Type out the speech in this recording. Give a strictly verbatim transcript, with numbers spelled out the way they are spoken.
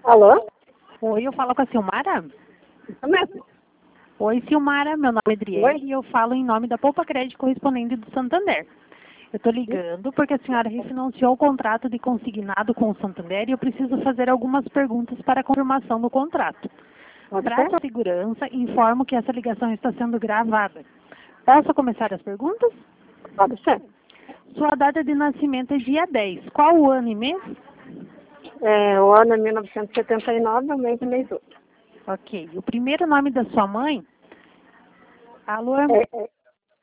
Alô? Oi, eu falo com a Silmara? Isso mesmo. Oi, Silmara, meu nome é Adriele Oi? e eu falo em nome da Poupa Crédito correspondente do Santander. Eu estou ligando porque a senhora refinanciou o contrato de consignado com o Santander e eu preciso fazer algumas perguntas para a confirmação do contrato. Pode Para ser? sua segurança, informo que essa ligação está sendo gravada. Posso começar as perguntas? Pode ser. Sua data de nascimento é dia dez. Qual o ano e mês? É, o ano é mil novecentos e setenta e nove, o mês é mês oito. Ok. O primeiro nome da sua mãe? Alô? É, é,